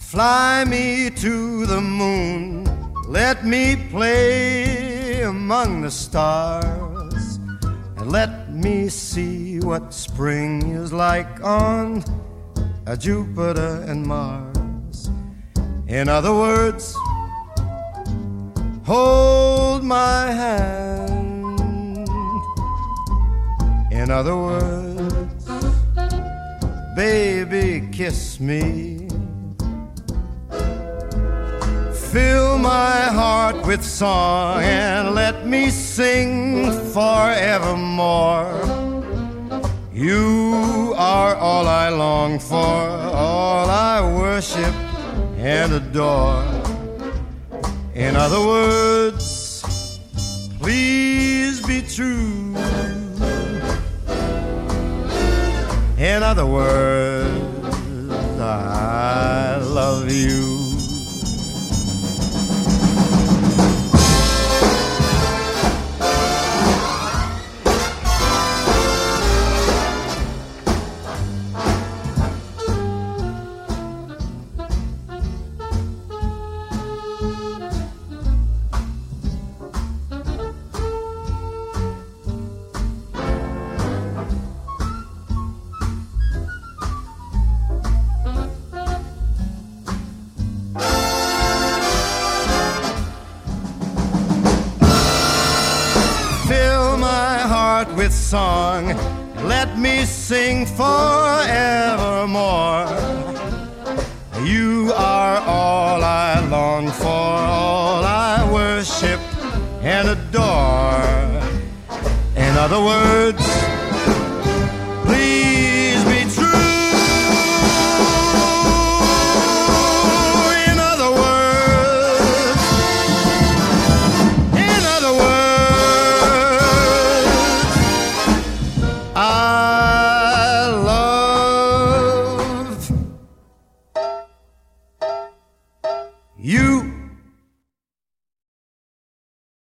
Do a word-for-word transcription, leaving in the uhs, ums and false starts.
Fly me to the moon, let me play among the stars, and let me see what spring is like on a Jupiter and Mars. In other words, hold my hand. In other words, baby, kiss me. Fill my heart with song and let me sing forevermore. You are all I long for, all I worship and adore. In other words, please be true. In other words, I love you. With song, let me sing forevermore. You are all I long for, all I worship and adore. In other words, please be true. In other words, in other words, I love you.